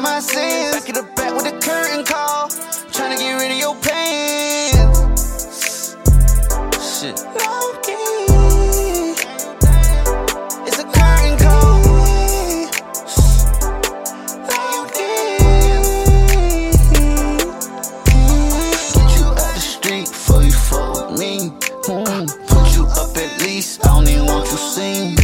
my sins. Back in the back with the curtain call, tryna get rid of your pain. Shit. It's a curtain call. Get you out the street before you fuck with me. Put you up at least, I don't even want you seen.